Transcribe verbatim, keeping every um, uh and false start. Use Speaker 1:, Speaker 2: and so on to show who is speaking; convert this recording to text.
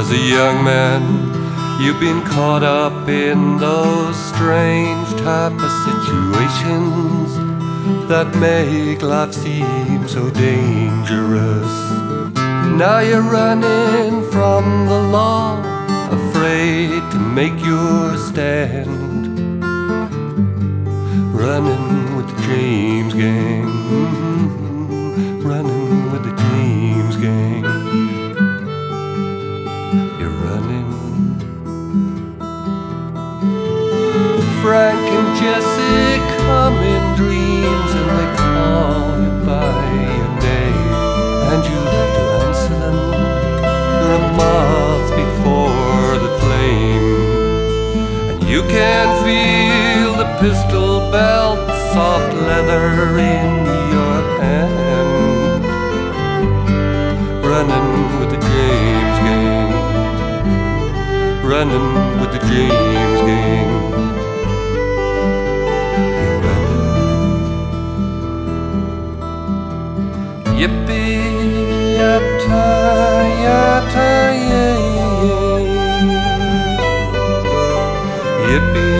Speaker 1: As a young man, you've been caught up in those strange type of situations that make life seem so dangerous. Now you're running from the law, afraid to make your stand, running with the James Gang, mm-hmm. running with the James Gang. You're running. Frank and Jesse come in dreams, and they call you by your name, and you have to answer them. You're a moth before the flame, and you can feel the pistol belt, soft leather in your hand, running with the James Gang, running with the James Gang. Yippee, yatta, yatta, yay, yippee.